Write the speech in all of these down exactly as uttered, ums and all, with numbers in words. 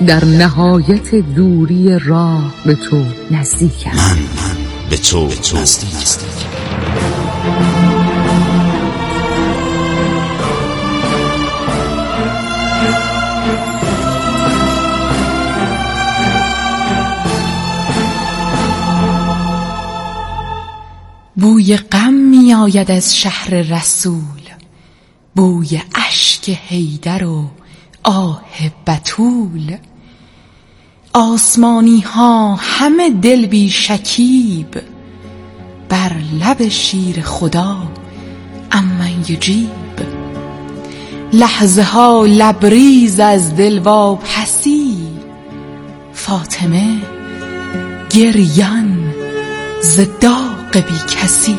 در نهایت دوری راه به تو نزدیکم. من به تو نزدیکم. بوی غم می آید از شهر رسول، بوی اشک حیدر و آه بتول. آسمانی ها همه دل بی شکیب، بر لب شیر خدا اما یجیب. لحظه ها لبریز از دل واپسی، فاطمه گریان ز داغ بی کسی.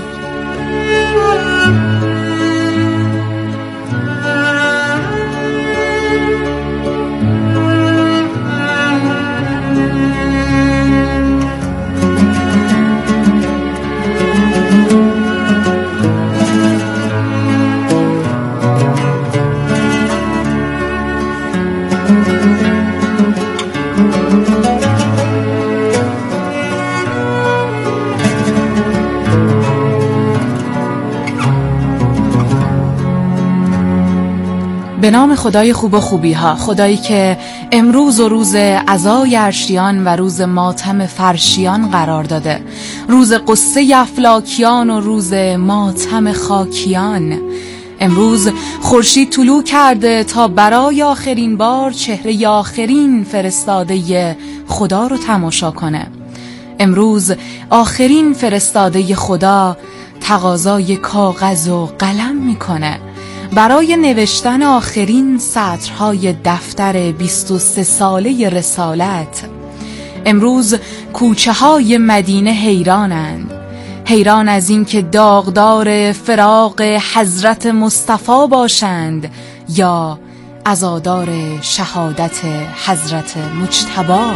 به نام خدای خوب و خوبی ها، خدایی که امروز و روز عزای عرشیان و روز ماتم فرشیان قرار داده، روز قصه افلاکیان و روز ماتم خاکیان. امروز خورشید طلوع کرده تا برای آخرین بار چهره آخرین فرستاده خدا رو تماشا کنه. امروز آخرین فرستاده خدا تقاضای کاغذ و قلم میکنه برای نوشتن آخرین سطرهای دفتر بیست و سه ساله رسالت. امروز کوچه های مدینه حیرانند، حیران از این که داغدار فراق حضرت مصطفی باشند یا عزادار شهادت حضرت مجتبی.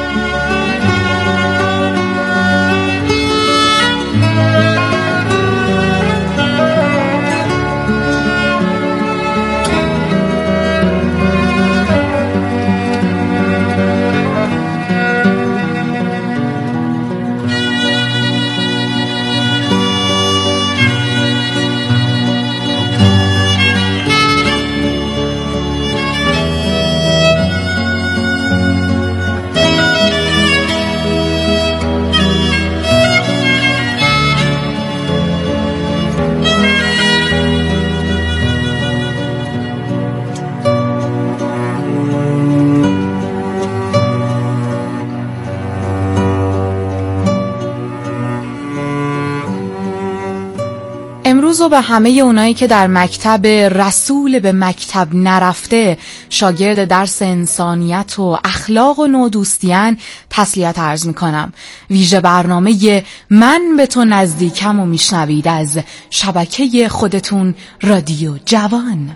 امروز و به همه اونایی که در مکتب رسول به مکتب نرفته، شاگرد درس انسانیت و اخلاق و نودوستیان، تسلیت عرض میکنم. ویژه برنامه من به تو نزدیکم و میشنوید از شبکه خودتون رادیو جوان.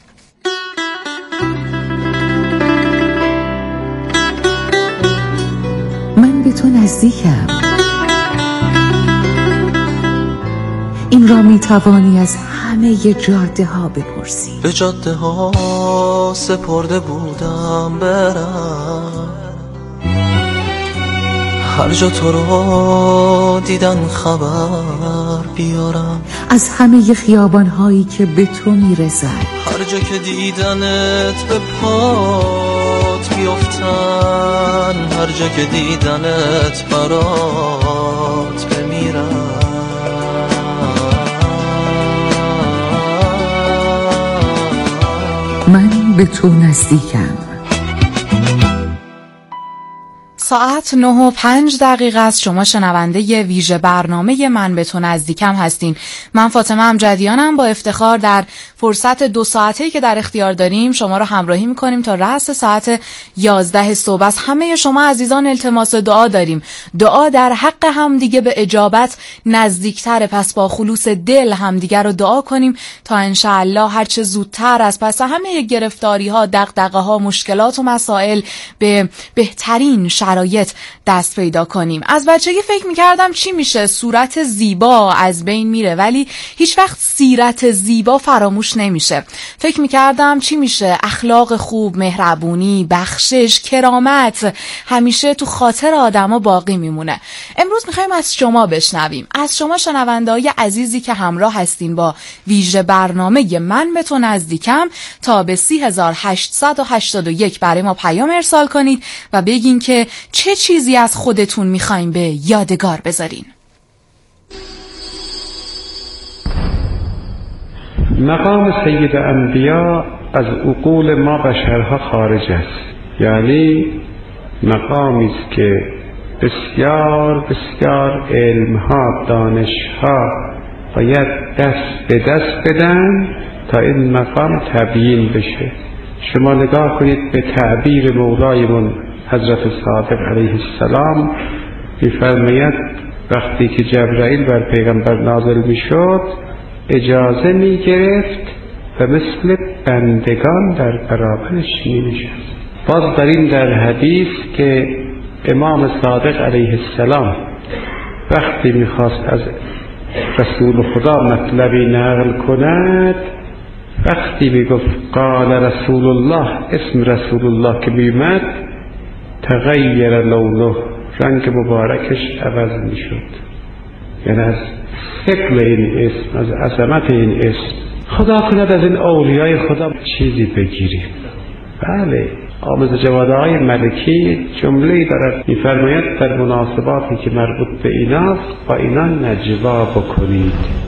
من به تو نزدیکم. این را می توانی از همه جاده ها بپرسی. به جاده ها سپرده بودم برم، هر جا تو رو دیدن خبر بیارم. از همه خیابان هایی که به تو می رسد، هر جا که دیدنت به پات بیفتن، هر جا که دیدنت برات بمیرم. من به تو نزدیکم. ساعت نه و پنج دقیقه است. شما شنونده ویژه برنامه من به تو نزدیکم هستین. من فاطمه امجدیانم. با افتخار در فرصت دو ساعته‌ای که در اختیار داریم شما رو همراهی می‌کنیم تا رأس ساعت یازده صبح. از همه شما عزیزان التماس دعا داریم. دعا در حق همدیگه به اجابت نزدیکتره، پس با خلوص دل همدیگه رو دعا کنیم تا انشاءالله هر چه زودتر از پس همه گرفتاری‌ها، دغدغه‌ها، مشکلات و مسائل به بهترین شرایط شرایط دست پیدا کنیم. از بچگی فکر میکردم چی میشه، صورت زیبا از بین میره ولی هیچ وقت سیرت زیبا فراموش نمیشه. فکر میکردم چی میشه، اخلاق خوب، مهربونی، بخشش، کرامت همیشه تو خاطر آدما باقی میمونه. امروز میخوایم از شما بشنویم، از شما شنونده‌های عزیزی که همراه هستین با ویژه برنامه من به تو نزدیکم. تا به سی هزار هشتصد و هشتاد و یک برای ما پیام ارسال کنید و بگین که چه چیزی از خودتون میخواین به یادگار بذارین. مقام سید انبیا از عقول ما بشرها خارج است، یعنی مقامی است که بسیار بسیار علمها، دانشها باید دست به دست بدن تا این مقام تبیین بشه. شما نگاه کنید به تعبیر مولایمون حضرت صادق علیه السلام، می‌فرماید وقتی که جبرائیل بر پیغمبر نازل میشد اجازه میگرفت و مثل بندگان در برابرش مینشست. باز در این در حدیث که امام صادق علیه السلام وقتی میخواست از رسول خدا مطلبی نقل کند، وقتی میگفت قال رسول الله، اسم رسول الله که میومد تغییر لونه، رنگ مبارکش عوض میشد. یعنی از ثقل این اسم، از عظمت این اسم. خدا کند از این اولیای خدا چیزی بگیریم. بله، آموز جواده های ملکی جمله‌ای دارد می‌فرماید در مناسباتی که مربوط به ایناست با اینا نجوا بکنید.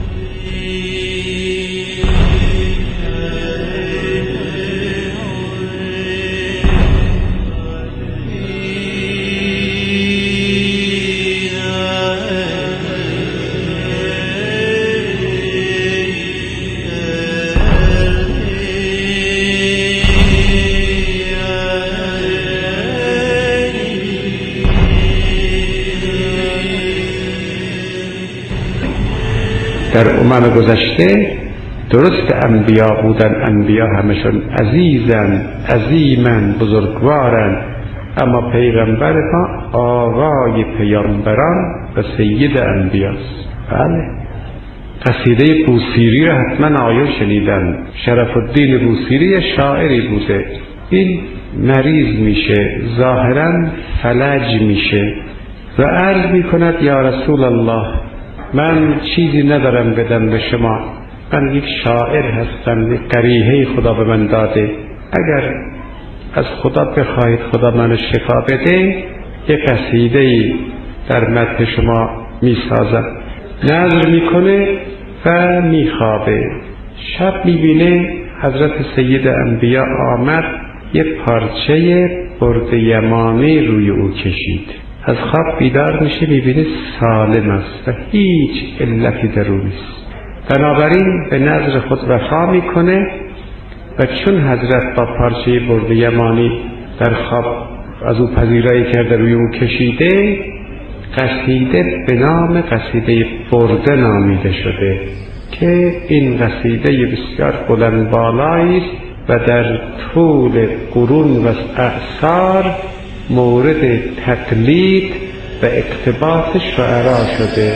در امم گذشته درست انبیا بودن، انبیا همشون عزیزن، عظیمن، بزرگوارن، اما پیغمبر ما آقای پیامبران و سید انبیاست. بله، قصیده بوصیری را حتما آیون شنیدن. شرف الدین بوصیری شاعری بوده، این مریض میشه، ظاهرا فلج میشه و عرض میکند یا رسول الله من چیزی ندارم بدم به شما، من یک شاعر هستم، قریحه خدا به من داده، اگر از خدا بخواهید خدا منو شفا بده یک قصیده در مدح شما میسازم. نظر میکنه و میخوابه. شب میبینه حضرت سید انبیا آمد یه پارچه برد یمانی روی او کشید. از خواب بیدار میشه میبینه سالم است و هیچ علتی در او نیست. بنابراین به نظر خود وفا میکنه و چون حضرت با پارچه برد یمانی در خواب از او پذیرایی کرده روی او کشیده، قصیده به نام قصیده برده نامیده شده که این قصیده بسیار بلند بالایی است و در طول قرون و اعصار مورد تقلید و اقتباس شعرا شده.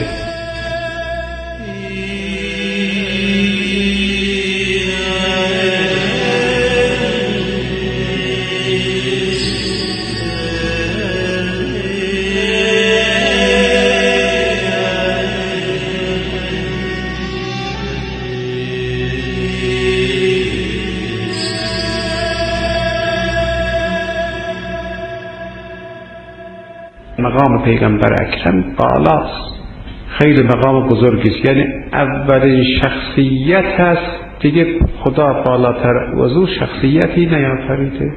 مقام پیغمبر اکرم بالاست، خیلی مقام بزرگی است، یعنی اولین شخصیت هست دیگه خدا بالاتر از او شخصیتی نیافریده.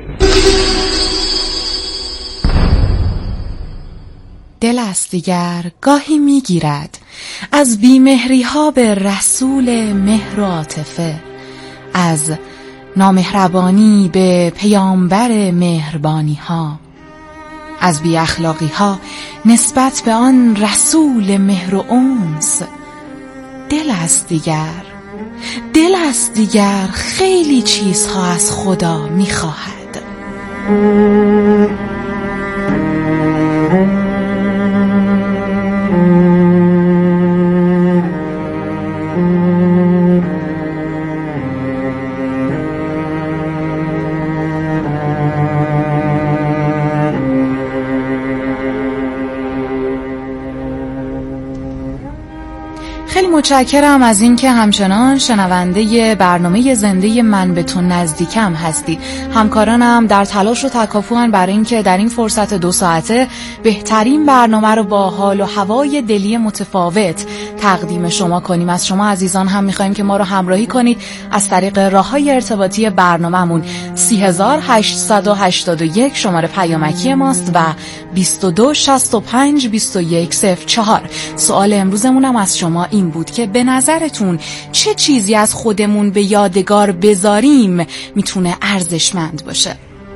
دل است دیگر گاهی میگیرد از بیمهری ها به رسول مهر و عاطفه، از نامهربانی به پیامبر مهربانی ها، از بی اخلاقی ها نسبت به آن رسول مهر و انس. دل است دیگر، دل است دیگر خیلی چیزها از خدا میخواهد. خیلی متشکرم از اینکه همچنان شنونده برنامه زنده من به تو نزدیکم هستید. همکارانم در تلاش و تکاپوان برای اینکه در این فرصت دو ساعته بهترین برنامه رو با حال و هوای دلی متفاوت تقدیم شما کنیم. از شما عزیزان هم می‌خوایم که ما رو همراهی کنید از طریق راه‌های ارتباطی برنامه‌مون سی هزار هشتصد و هشتاد و یک شماره پیامکی ماست و بیست و دو شصت و پنج بیست و یک صفر چهار. سوال امروزمون هم از شما این بود که به نظرتون چه چیزی از خودمون به یادگار بذاریم میتونه ارزشمند باشه؟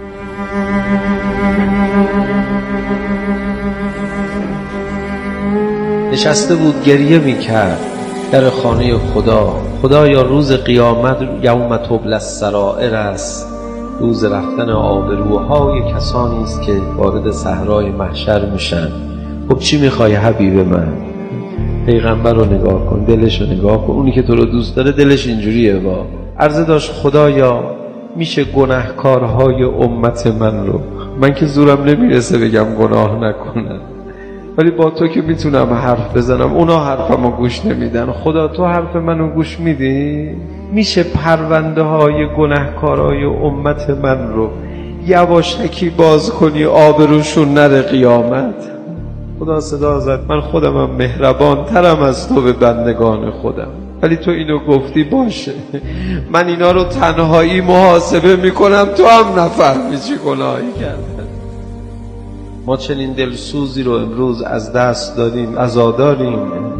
نشسته بود گریه میکرد در خانه خدا. خدایا روز قیامت یوم تبلی السرائر است، روز رفتن آبروهای کسانی است که وارد صحرای محشر میشن. خب چی میخوای حبیب من؟ پیغمبر رو نگاه کن، دلش رو نگاه کن. اونی که تو رو دوست داره دلش اینجوریه. با عرضه داشت خدایا میشه گناهکارهای امت من رو، من که زورم نمیرسه بگم گناه نکنن، ولی با تو که میتونم حرف بزنم، اونا حرفمو گوش نمیدن. خدا تو حرف منو گوش میدی؟ میشه پرونده های گناهکارهای امت من رو یواشکی باز کنی، آبروشون نره قیامت؟ خدا صدا زد من خودمم مهربان ترم از تو به بندگان خودم، ولی تو اینو گفتی باشه، من اینا رو تنهایی محاسبه میکنم، تو هم نفهمی چی گناهی کردن. ما چنین دلسوزی رو امروز از دست دادیم، عزاداریم.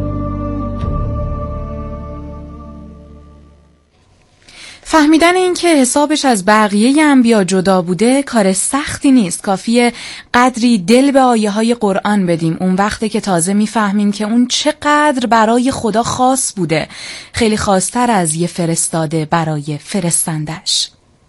فهمیدن این که حسابش از بقیه انبیا جدا بوده کار سختی نیست. کافیه قدری دل به آیه های قرآن بدیم، اون وقته که تازه میفهمیم که اون چقدر برای خدا خاص بوده، خیلی خاصتر از یه فرستاده برای فرستندش.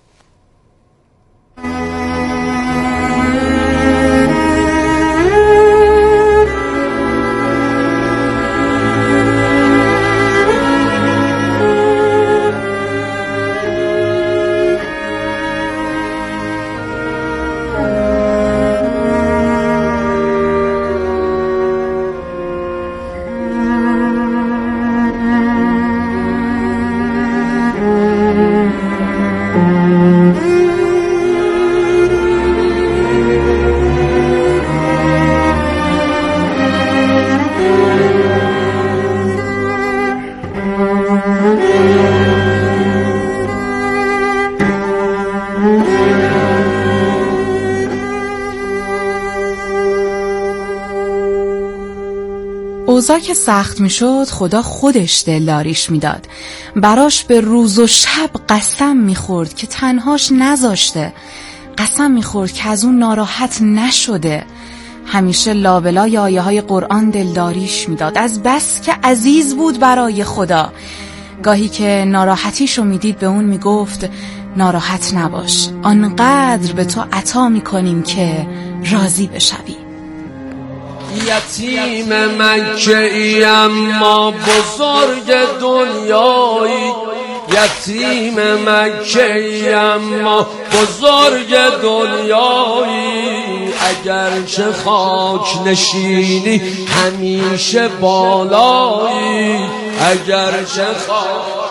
اوضاع که سخت می شد خدا خودش دلداریش می داد. براش به روز و شب قسم می خورد که تنهاش نذاشته، قسم می خورد که از اون ناراحت نشده. همیشه لابلای آیه های قرآن دلداریش می داد، از بس که عزیز بود برای خدا. گاهی که ناراحتیشو می دید به اون می گفت ناراحت نباش، آنقدر به تو عطا می کنیم که راضی بشوی. یتیم مکه‌ای اما بزرگ دنیایی، یتیم مکه‌ای اما بزرگ دنیایی، اگرچه خاک نشینی همیشه بالایی، اگرچه خاک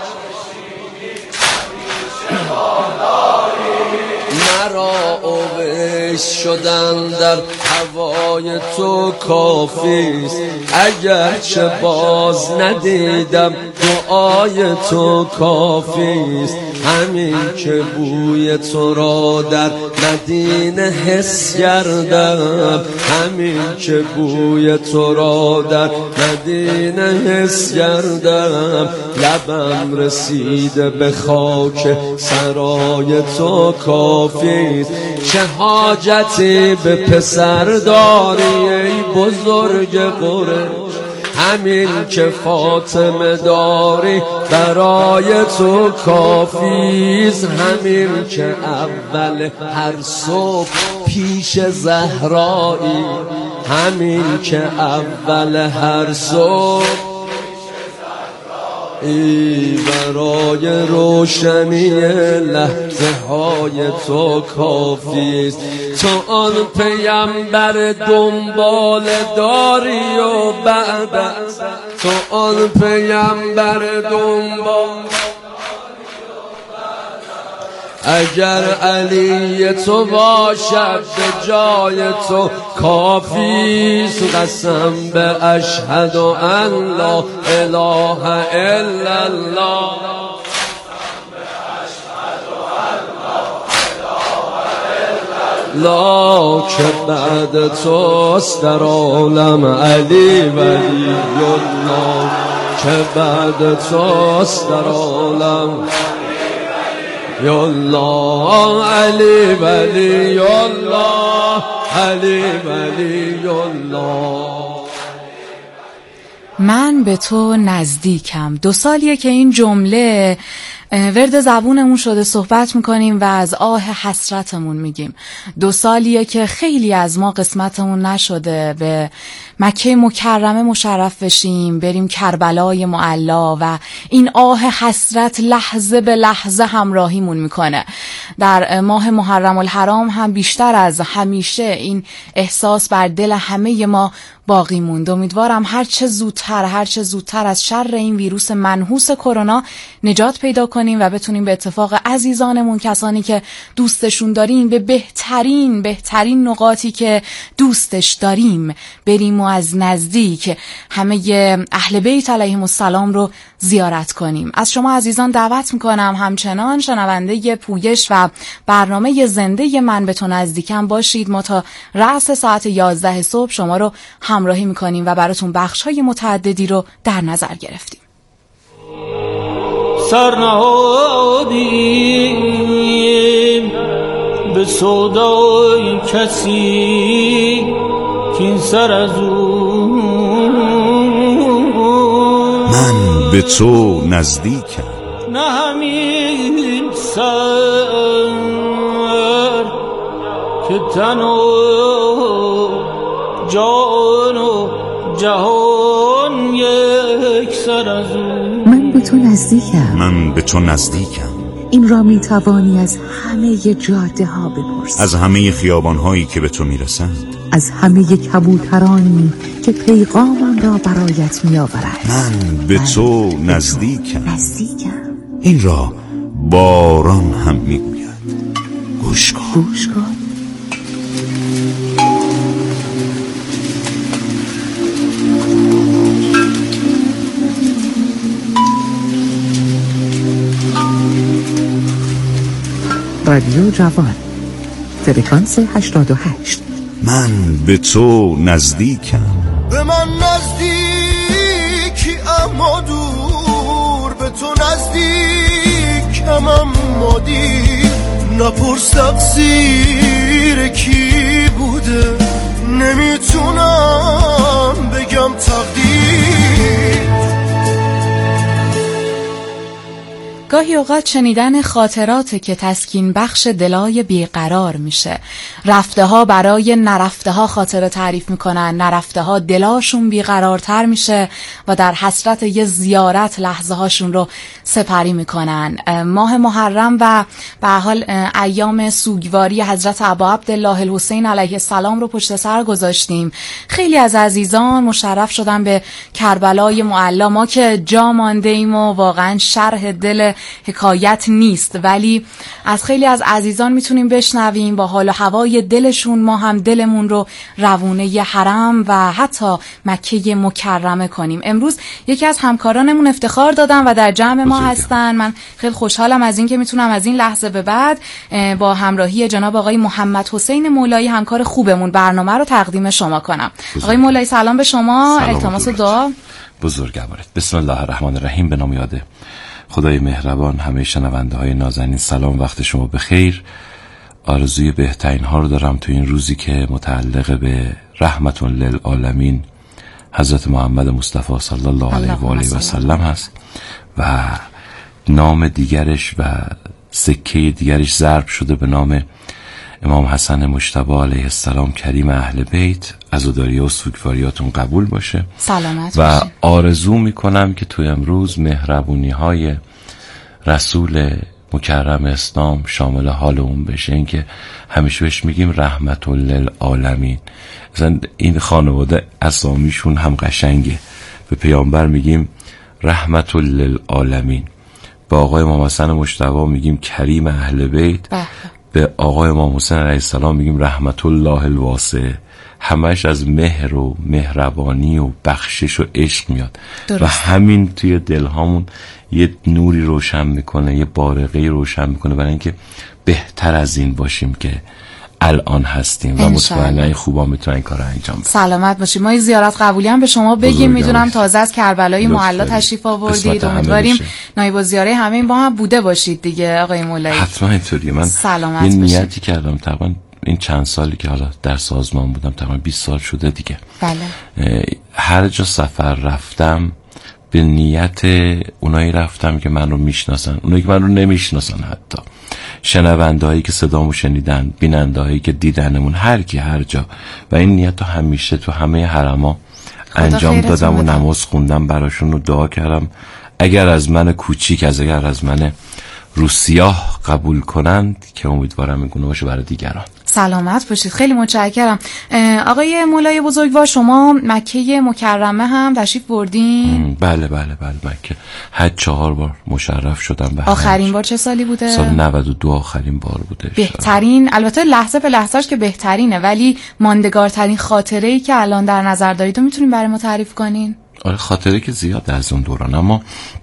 نشینی بالایی، مرا اوش شدن در هوای تو کافیست، اگرچه باز ندیدم دعای تو کافیست، همین که بوی تو را در مدینه حس کردم، همین که بوی تو را در مدینه حس کردم، لبم رسیده به خاک سرای تو کافیست، چه حاجتی به پسر داری ای بزرگ قریش، همین که فاطمه داری برای تو کافیست، همین که اول هر صبح پیش زهرایی، همین که اول هر صبح ای برای روشنی لحظه های تو کافیست. تو آن پیامبر دنبال داری و بعد از تو آن پیامبر دنبال اگر علی تو باشد به جای تو کافیست. قسم به اشهد ان لا اله الا الله لا که بعد توست در عالم علی ولی الله که بعد توست در عالم یا الله علی ولی الله علی ولی الله. من به تو نزدیکم. دو سالیه که این جمله ورد زبونمون شده، صحبت میکنیم و از آه حسرتمون میگیم. دو سالیه که خیلی از ما قسمتمون نشده به مکه مکرمه مشرف بشیم، بریم کربلای معلا و این آه حسرت لحظه به لحظه همراهیمون میکنه. در ماه محرم الحرام هم بیشتر از همیشه این احساس بر دل همه ما باقی موند. امیدوارم هر چه زودتر هر چه زودتر از شر این ویروس منحوس کرونا نجات پیدا کنیم و بتونیم به اتفاق عزیزانمون، کسانی که دوستشون داریم، به بهترین بهترین نقاطی که دوستش داریم بریم و از نزدیک همه اهل بیت علیهم السلام رو زیارت کنیم. از شما عزیزان دعوت میکنم همچنان شنونده پویش و برنامه زنده من به تو نزدیکم باشید. ما تا رأس ساعت یازده صبح شما رو همراهی میکنیم و براتون بخش‌های متعددی رو در نظر گرفتیم. سرنهادیم به سودای کسی که این سر از اون من به تو نزدیکم. نه همین سر که تن و جان و جهان یک سر از اون. من به تو نزدیکم. من به تو نزدیکم. این را می توانی از همه جاده ها بپرسی، از همه خیابان هایی که به تو میرسند، از همه کبوترانی که پیغامم را برایت می آورد. من به تو نزدیکم. نزدیکم. این را باران هم میگوید. گوش کن. گوش کن. رادیو جوان، فرکانس هشتاد و هشت. من به تو نزدیکم. به من نزدیکی اما دور، به تو نزدیکم اما دیر. نپرس تقصیر کی بوده، نمیتونم بگم تقدیر. گاهی اوقات شنیدن خاطراته که تسکین بخش دلای بیقرار میشه. رفته ها برای نرفته ها خاطره تعریف میکنن، نرفته ها دلاشون بیقرارتر میشه و در حسرت یه زیارت لحظه هاشون رو سپری میکنن. ماه محرم و به حال ایام سوگواری حضرت ابا عبدالله الحسین علیه السلام رو پشت سر گذاشتیم. خیلی از عزیزان مشرف شدن به کربلای معلا. ما که جا مانده ایم و واقعا شرح دل حکایت نیست، ولی از خیلی از عزیزان میتونیم بشنویم با حال و هوای دلشون ما هم دلمون رو روونه ی حرم و حتی مکه مکرمه کنیم. امروز یکی از همکارانمون افتخار دادن و در جمع ما هستن. من خیلی خوشحالم از این که میتونم از این لحظه به بعد با همراهی جناب آقای محمد حسین مولایی همکار خوبمون برنامه رو تقدیم شما کنم. آقای مولایی سلام به شما، التماس دعا. بزرگوارید. بسم الله الرحمن الرحیم. به نام یاد خدای مهربان. همه شنونده های نازنین سلام، وقت شما بخیر. آرزوی بهترین ها رو دارم تو این روزی که متعلق به رحمت للعالمین حضرت محمد مصطفی صلی الله علیه و آله و سلم هست و نام دیگرش و سکه دیگرش ضرب شده به نام امام حسن مجتبی علیه السلام کریم اهل بیت عزاداری و سوگواریاتون قبول باشه. سلامت و باشه. آرزو میکنم که توی امروز مهربونی های رسول مکرم اسلام شامل حال اون بشه. این که همیشه بهش میگیم رحمت للعالمین، مثلا این خانواده اسامیشون هم قشنگه. به پیامبر میگیم رحمت للعالمین، به آقای امام حسن مجتبی میگیم کریم اهل بیت، بله. به آقای امام حسین علیه السلام میگیم رحمت الله الواسع. همش از مهر و مهربانی و بخشش و عشق میاد. درست. و همین توی دلهامون یه نوری روشن میکنه، یه بارقه‌ای روشن میکنه برای اینکه بهتر از این باشیم که الان هستیم و مطمئنا این خوبا میتونن این کارو انجام بدن. سلامت باشید. ما زیارت قبولی هم به شما بگیم. میدونم تازه از کربلای معلا تشریف آوردید. امیدواریم نایب الزیاره همه با هم بوده باشید دیگه آقای مولایی. حتما اینطوریه. من یه نیتی کردم تقریبا این چند سالی که حالا در سازمان بودم، تقریبا بیست سال شده دیگه. بله. هر جا سفر رفتم به نیت اونایی رفتم که من رو میشناسن، اونایی که من رو نمیشناسن، حتی شنونده هایی که صدامو شنیدن، بیننده هایی که دیدنمون، هر کی هر جا. و این نیت رو همیشه تو همه حرما انجام دادم و نماز خوندم براشون و دعا کردم اگر از من کوچیک، از اگر از من روسیاه قبول کنند که امیدوارم این گونه باشه برای دیگران. سلامت باشید. خیلی متشکرم. آقای مولای بزرگوار، شما مکه مکرمه هم تشریف بردین؟ بله بله بله مکه حج چهار بار مشرف شدم به آخرین بار چه سالی بوده؟ سال نود و دو آخرین بار بوده. بهترین، البته لحظه به لحظهش که بهترینه، ولی ماندگارترین خاطره‌ای که الان در نظر دارید میتونین برای ما تعریف کنین؟ آره خاطره که زیاد از اون دوران، اما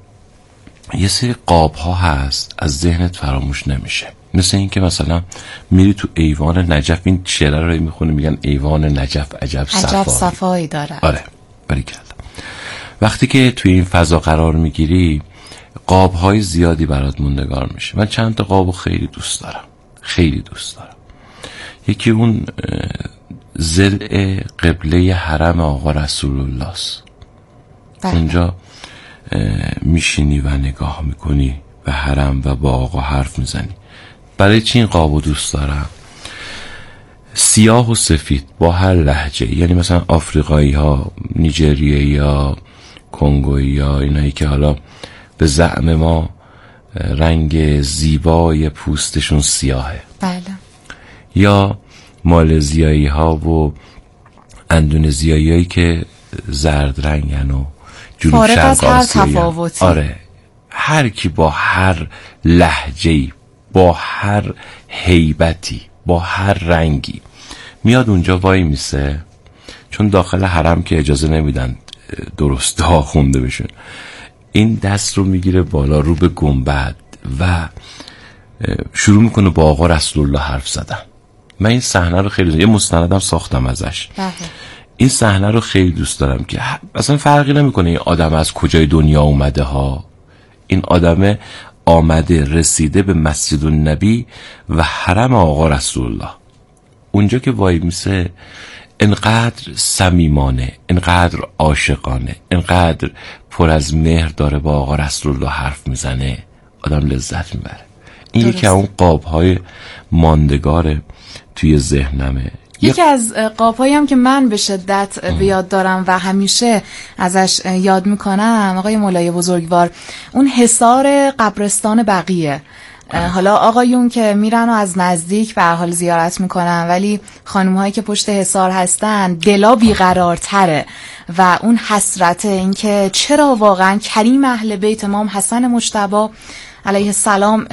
یه سری قاب ها هست از ذهنت فراموش نمیشه. مثل این که مثلا میری تو ایوان نجف، این شعر رو میخونی میگن ایوان نجف عجب صفایی عجب صفایی داره. آره باریکلا. وقتی که تو این فضا قرار میگیری قاب های زیادی برات موندگار میشه. من چند تا قابو خیلی دوست دارم، خیلی دوست دارم. یکی اون ضلع قبله حرم آقا رسول الله است. اونجا میشینی و نگاه میکنی به حرم و با آقا حرف میزنی. برای چی این قابو دوست دارم؟ سیاه و سفید با هر لهجه، یعنی مثلا آفریقایی ها، نیجریایی ها، کنگویی ها، اینایی که حالا به زعم ما رنگ زیبای پوستشون سیاهه، بله، یا مالزیایی ها و اندونزیایی هایی که زرد رنگن و جنوب شرق آسیایی. آره، هر کی با هر لهجه‌ای، با هر هیبتی، با هر رنگی میاد اونجا وای میسه، چون داخل حرم که اجازه نمیدن درست ها خونده بشن، این دست رو میگیره بالا رو به گنبد و شروع میکنه با آقا رسول الله حرف زدن. من این صحنه رو خیلی، یه مستندم ساختم ازش. این صحنه رو خیلی دوست دارم که اصلا فرقی نمیکنه این آدم از کجای دنیا اومده ها، این آدم آمده رسیده به مسجد النبی و حرم آقا رسول الله. اونجا که وای میسه انقدر صمیمانه، انقدر عاشقانه، انقدر پر از مهر داره با آقا رسول الله حرف میزنه، آدم لذت میبره. این یکی اون قابهای ماندگار توی ذهنمه. یکی از قاب‌هایی هم که من به شدت به یاد دارم و همیشه ازش یاد میکنم آقای مولای بزرگوار، اون حصار قبرستان بقیه. حالا آقایون که میرن و از نزدیک به حال زیارت میکنن، ولی خانم هایی که پشت حصار هستن دلا بیقرارتره و اون حسرت، این که چرا واقعا کریم اهل بیت امام حسن مجتبی علیه السلام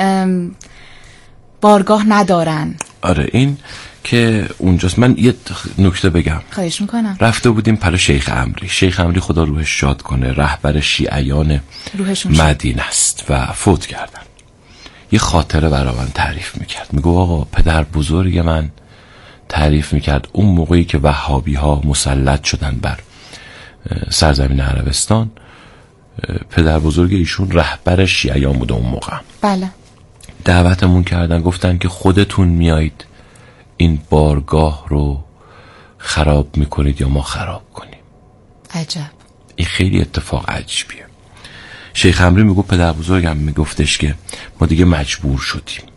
بارگاه ندارن. آره، این که اونجاست. من یه نکته بگم، خواهش میکنم. رفته بودیم پر شیخ عمری. شیخ عمری خدا روحش شاد کنه رهبر شیعیان مدینه است و فوت کردن. یه خاطره برای من تعریف میکرد. میگو آقا پدر بزرگ من تعریف میکرد اون موقعی که وهابی ها مسلط شدن بر سرزمین عربستان، پدر بزرگ ایشون رهبر شیعیان بوده اون موقع. بله. دعوتمون کردن، گفتن که خودتون میایید این بارگاه رو خراب میکنید یا ما خراب کنیم. عجب. این خیلی اتفاق عجیبیه. شیخ عمری میگو پدر بزرگم میگفتش که ما دیگه مجبور شدیم،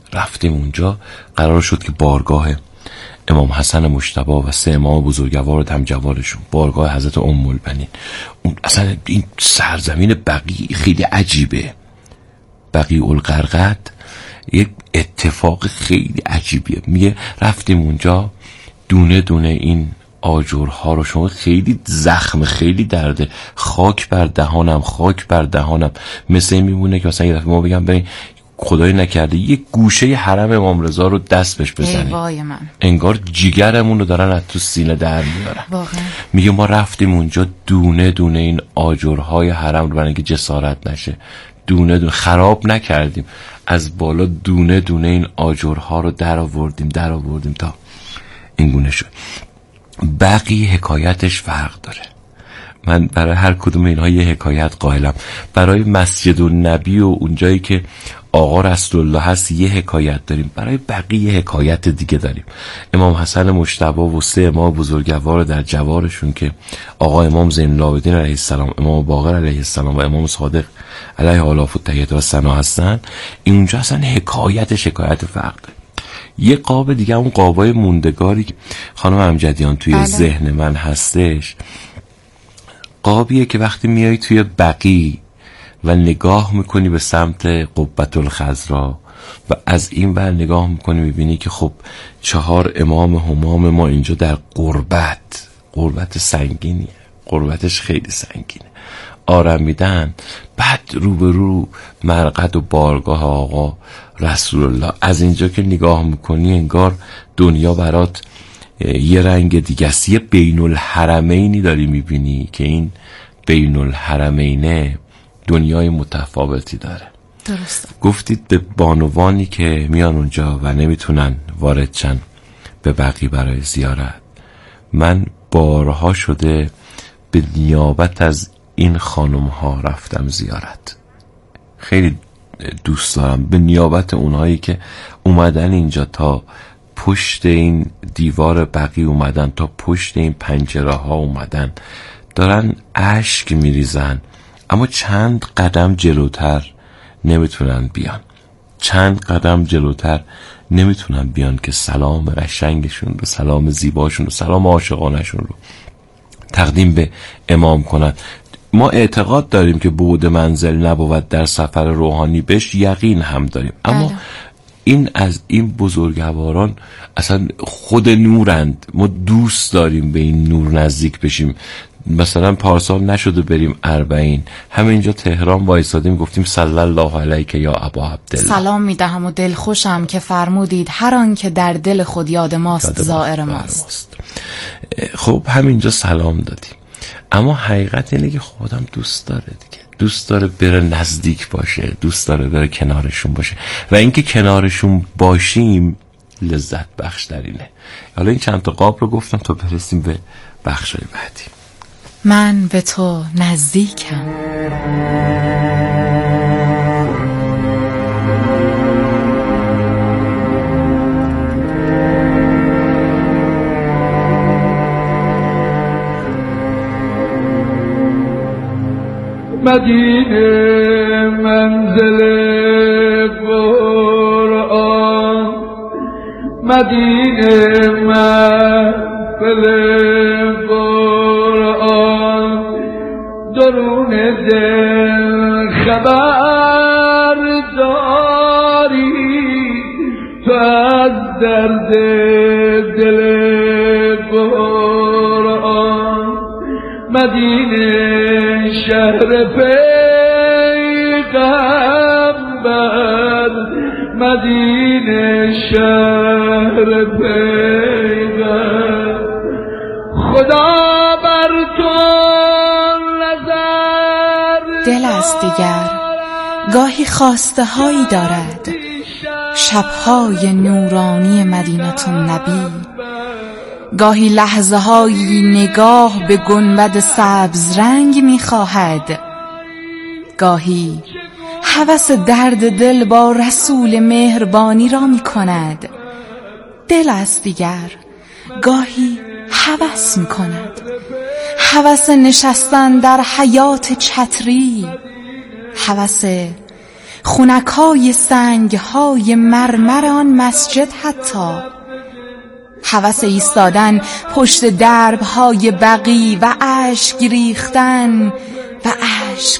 رفتیم اونجا، قرار شد که بارگاه امام حسن مجتبی و سه امام بزرگوار و همجوارشون، بارگاه حضرت ام البنین، اون اصلا این سرزمین بقیع خیلی عجیبه. بقیع الغرقد یک اتفاق خیلی عجیبیه. میگه رفتیم اونجا، دونه دونه این آجرها رو، شما خیلی زخم، خیلی درده، خاک بر دهانم، خاک بر دهانم. مثل این میمونه که مثلا یه دفعه ما بگم بریم خدای نکرده یک گوشه حرم امام رضا رو دست بهش بزنیم، من. انگار جیگرمون رو دارن از تو سینه در میارن. واقعا میگه ما رفتیم اونجا، دونه دونه این آجرهای حرم رو، برای اینکه جسارت نشه، دونه دونه خراب نکردیم، از بالا دونه دونه این آجرها رو در آوردیم در آوردیم تا این گونه شد. بقیه حکایتش فرق داره. من برای هر کدوم اینها یه حکایت قائلم. برای مسجد النبی و اونجایی که آقا رسول الله هست یه حکایت داریم، برای بقیه حکایت دیگه داریم. امام حسن مجتبی و سه امام بزرگوار در جوارشون که آقا امام زین العابدین علیه السلام، امام باقر علیه السلام و امام صادق علیه آلاف التحیات و ثنا هستن، اینجا اصلا حکایتش حکایت فرق داره. یه قاب دیگه، اون قابای موندگاری که خانم امجدیان توی بله. ذهن من هستش، قابیه که وقتی میای توی بقیع و نگاه میکنی به سمت قبة الخضرا و از این ور نگاه میکنی، میبینی که خب چهار امام همام ما اینجا در قربت، قربت سنگینیه، قربتش خیلی سنگینه، آرمیدن. بعد روبرو مرقد و بارگاه آقا رسول الله. از اینجا که نگاه میکنی انگار دنیا برات یه رنگ دیگه است. یه بین الحرمینی داری میبینی که این بین الحرمینه دنیای متفاوتی داره. درسته. گفتید به بانوانی که میان اونجا و نمیتونن وارد شن به بقیع برای زیارت، من بارها شده به نیابت از این خانم ها رفتم زیارت. خیلی دوست دارم به نیابت اونهایی که اومدن اینجا، تا پشت این دیوار بقیع اومدن، تا پشت این پنجره ها اومدن، دارن اشک میریزن، اما چند قدم جلوتر نمیتونن بیان، چند قدم جلوتر نمیتونن بیان که سلام قشنگشون رو، سلام زیباشون رو، سلام عاشقانشون رو تقدیم به امام کنن. ما اعتقاد داریم که بعد منزل نبود در سفر روحانی، بهش یقین هم داریم، اما بله. این از این بزرگواران اصلا خود نورند. ما دوست داریم به این نور نزدیک بشیم. مثلا پارسال نشده بریم اربعین، همینجا تهران وایسادیم گفتیم صلی الله علیک یا ابا عبدالله، سلام میدهم و دل خوشم که فرمودید هر آن که در دل خود یاد ماست زائر ماست. خب همینجا سلام دادیم، اما حقیقت اینه که خودم دوست داره دیگه، دوست داره بره نزدیک باشه، دوست داره بره کنارشون باشه و اینکه کنارشون باشیم لذت بخش ترینه. حالا این چند تا قاب رو گفتم تا برسیم به بخشای بعدی. من به تو نزدیکم. مدینه منزل قرآن، مدینه محفل قرآن، درون دل خبر داری تو از درد دل قرآن. مدینه شهر پیغمبر، مدینه شهر پیغمبر، خدا بر تو نظر. دل از دیگر گاهی خواسته هایی دارد، شبهای نورانی مدینه النبی، گاهی لحظه هایی نگاه به گنبد سبز رنگ می خواهد، گاهی هوس درد دل با رسول مهربانی را می کند. دل از دیگر گاهی هوس می کند، هوس نشستن در حیات چتری، هوس خونکای سنگهای مرمر آن مسجد، حتی هوس ایستادن پشت دربهای بقیع و اشک ریختن و اشک